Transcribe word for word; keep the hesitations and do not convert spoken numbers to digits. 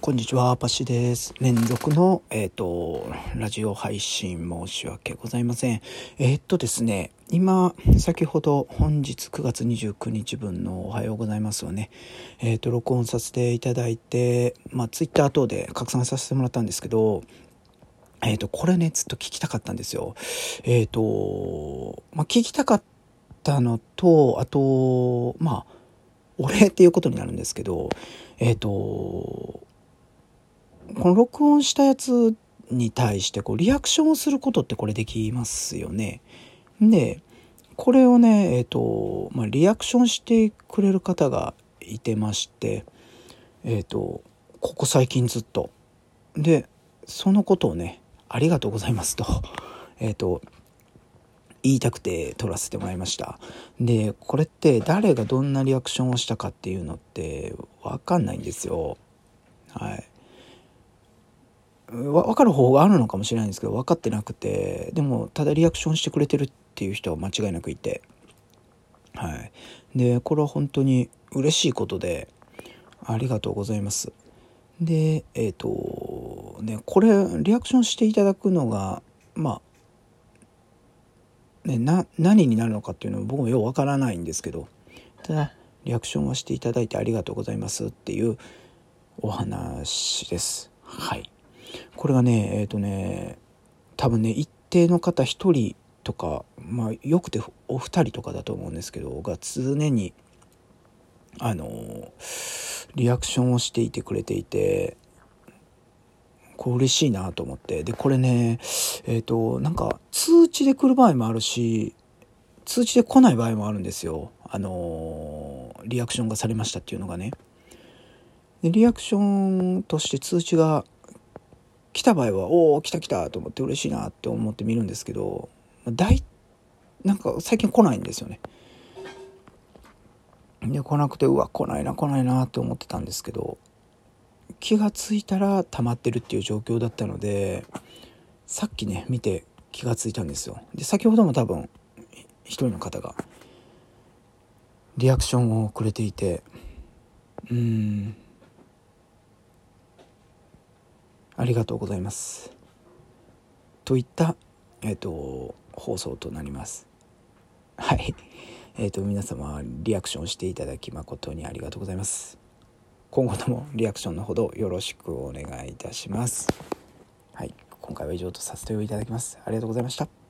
こんにちは、パシです。連続の、えっと、ラジオ配信申し訳ございません。えっとですね、今、先ほど本日くがつにじゅうくにちぶんのおはようございますをね、えっと、録音させていただいて、まあ、ツイッター等で拡散させてもらったんですけど、えっと、これね、ずっと聞きたかったんですよ。えっと、まあ、聞きたかったのと、あと、まあ、お礼っていうことになるんですけど、えっと、この録音したやつに対してこうリアクションをすることってこれできますよね。で、これをね、えっと、まあ、リアクションしてくれる方がいてまして、えっと、ここ最近ずっと。で、そのことをね、ありがとうございますと、えっと、言いたくて撮らせてもらいました。で、これって誰がどんなリアクションをしたかっていうのってわかんないんですよ。はい。わ分かる方法があるのかもしれないんですけど、分かってなくて、でもただリアクションしてくれてるっていう人は間違いなくいて、はい。で、これは本当に嬉しいことで、ありがとうございます。で、えっとね、これリアクションしていただくのがまあね、な何になるのかっていうのは僕もよう分からないんですけど、ただリアクションはしていただいてありがとうございますっていうお話です。はい。これがね、えっとね、多分ね、一定の方ひとりとか、まあよくてお二人とかだと思うんですけど、が常にあのリアクションをしていてくれていて、これ嬉しいなと思って。で、これね、えっとなんか通知で来る場合もあるし、通知で来ない場合もあるんですよ。あのリアクションがされましたっていうのがね。で、リアクションとして通知が来た場合は、おお来た来たと思って嬉しいなって思って見るんですけど、大なんか最近来ないんですよね。で、来なくて、うわ来ないな来ないなって思ってたんですけど、気がついたら溜まってるっていう状況だったので、さっきね見て気がついたんですよ。で、先ほども多分一人の方がリアクションをくれていて、うーんありがとうございますといった、えーと、放送となります。はい。えーと、皆様リアクションしていただき誠にありがとうございます。今後ともリアクションのほどよろしくお願いいたします。はい。今回は以上とさせていただきます。ありがとうございました。